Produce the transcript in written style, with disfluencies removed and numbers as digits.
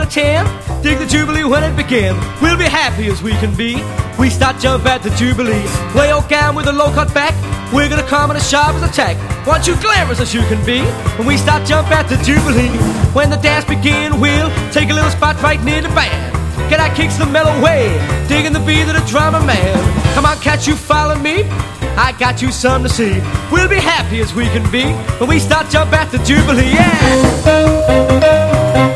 to 10. Dig the Jubilee when it begins. We'll be happy as we can be. We start jump at the Jubilee. Way old gown with a low cut back. We're gonna come in as sharp as a tack. Want you glamorous as you can be. When we start jump at the Jubilee. When the dance begin, we'll take a little spot right near the band. Get our kicks the mellow way, digging the beat of the drummer man. Come on, catch you, follow me. I got you some to see. We'll be happy as we can be when we start jump at the Jubilee, yeah.